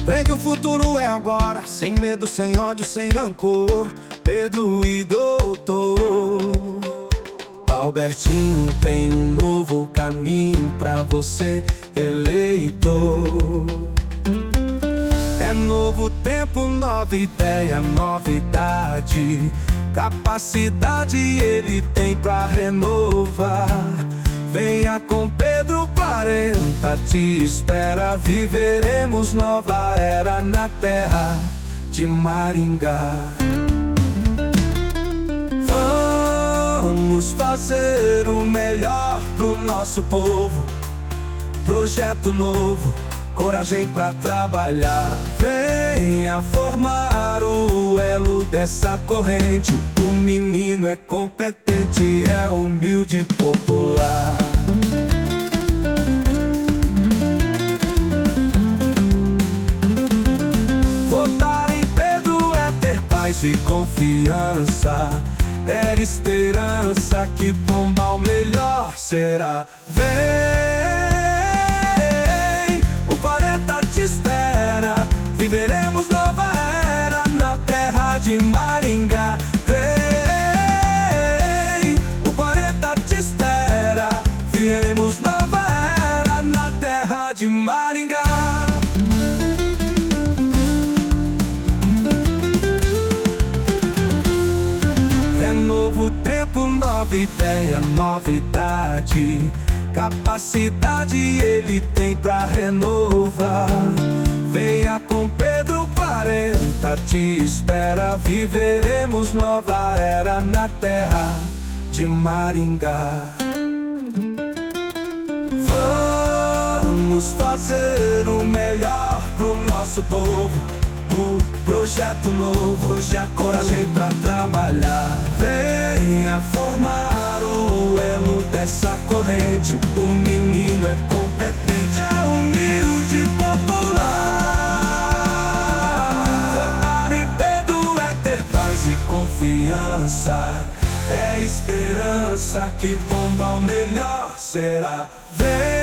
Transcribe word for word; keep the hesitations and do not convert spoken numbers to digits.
Vem que o futuro é agora, sem medo, sem ódio, sem rancor. Pedro e doutor Albertinho tem um novo caminho pra você, eleitor. É novo tempo, nova ideia, novidade. Capacidade ele tem pra renovar. Venha com Pedro quarenta, te espera. Viveremos nova era na terra de Maringá. Vamos fazer o melhor pro nosso povo. Projeto novo, coragem pra trabalhar. Venha formar o elo dessa corrente. O menino é competente, é humilde e popular. Votar em Pedro é ter paz e confiança. É esperança que Pombal melhor será. Vem, o quarenta te espera. Viveremos nova era na terra de Maringá. Vem, o quarenta te espera. Viveremos nova era na terra de Maringá. Novo tempo, nova ideia, novidade. Capacidade ele tem pra renovar. Venha com Pedro quarenta, te espera. Viveremos nova era na terra de Maringá. Vamos fazer o melhor pro nosso povo. O projeto novo, hoje a coragem pra trabalhar. Venha formar o elo dessa corrente. O menino é competente, é humilde e popular. Votar em Pedro é ter paz e confiança. É esperança que Pombal melhor será. Vem,